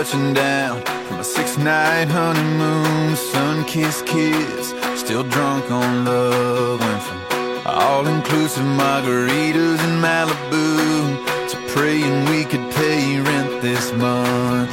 touching down from a 6-night honeymoon. Sun-kissed kiss, still drunk on love. Went from all-inclusive margaritas in Malibu to praying we could pay rent this month.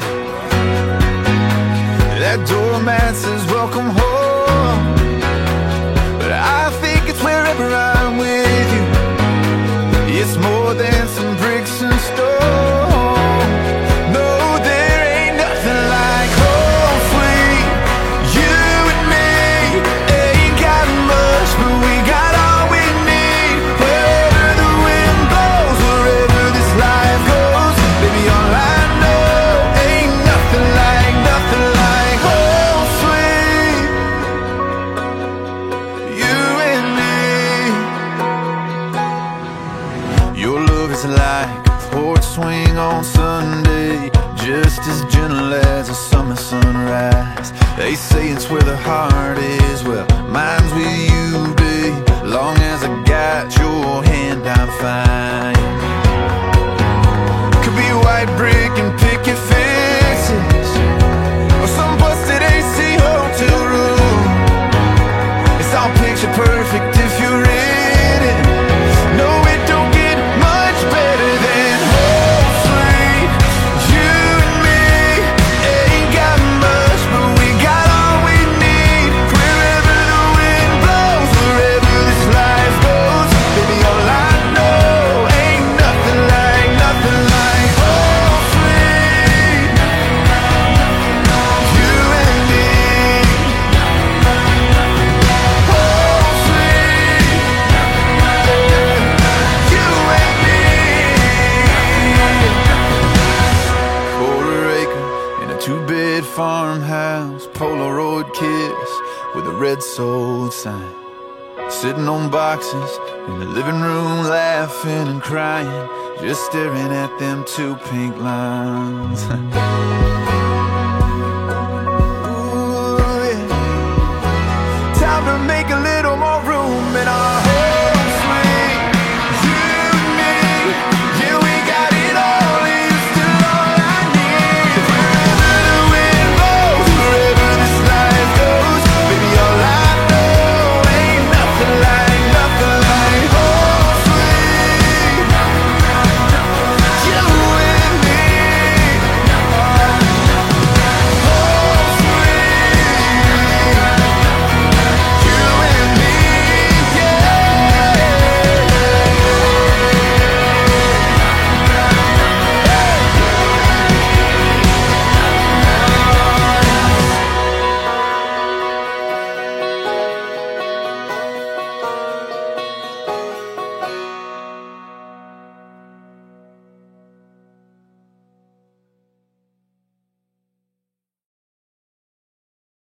That doormat says welcome home, but I think it's wherever I'm with you. It's more than some bricks and stone. No, there ain't nothing like home sweet. You and me ain't got much, but we got all we need. Wherever the wind blows, wherever this life goes, baby, all I know ain't nothing like home sweet. You and me. Your love is like a porch swing on Sunday, just as gentle as a summer sunrise. They say it's where the heart is, well, mine's with you, babe. Long as I got your hand, I'm fine. Could be white brick and picket fences, or some busted AC hotel room. It's all picture perfect if you're in it. No, it don't get much better than home sweet. You and me ain't got much, but we got all we need. Wherever the wind blows, wherever this life goes, baby, all I know ain't nothing like home sweet. You and me, home sweet. You and me. Quarter acre in a 2-bed farmhouse, Polaroid kiss with a red sold sign. Sitting on boxes in the living room, laughing and crying, just staring at them 2 pink lines.